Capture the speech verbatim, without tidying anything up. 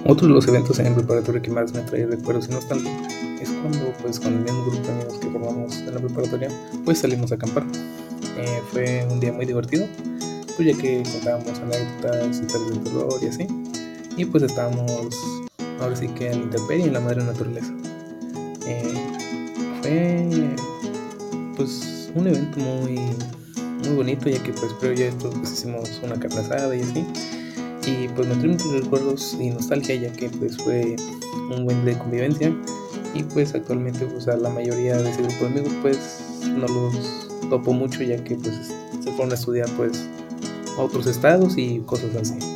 Otro de los eventos en preparatoria que más me trae recuerdos y nostalgia es cuando, pues, con el mismo grupo de amigos que formamos en la preparatoria, pues salimos a acampar. Eh, fue un día muy divertido, pues ya que contábamos anécdotas, historias de terror y así. Y pues estábamos ahora sí que en la intemperie, en la madre naturaleza. Eh, fue pues un evento muy, muy bonito, ya que pues previo a esto pues hicimos una carne asada y así. Y pues me trae muchos recuerdos y nostalgia, ya que pues fue un buen día de convivencia. Y pues actualmente pues a la mayoría de ese grupo de amigos pues no los topo mucho, ya que pues se fueron a estudiar pues a otros estados y cosas así.